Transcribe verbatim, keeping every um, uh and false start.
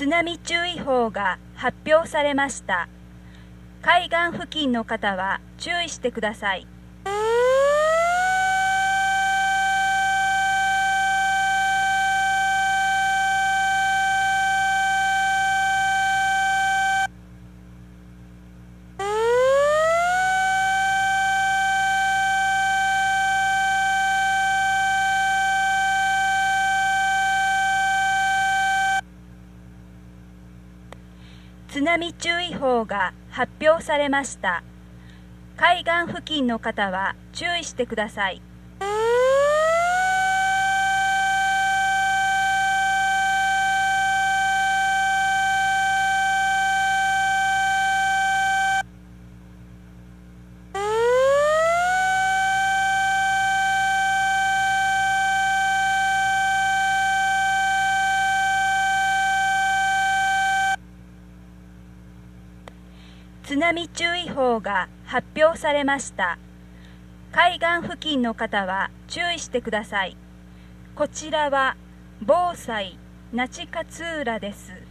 津波注意報が発表されました。海岸付近の方は注意してください。津波注意報が発表されました。海岸付近の方は注意してください。津波注意報が発表されました。海岸付近の方は注意してください。こちらは防災那智勝浦です。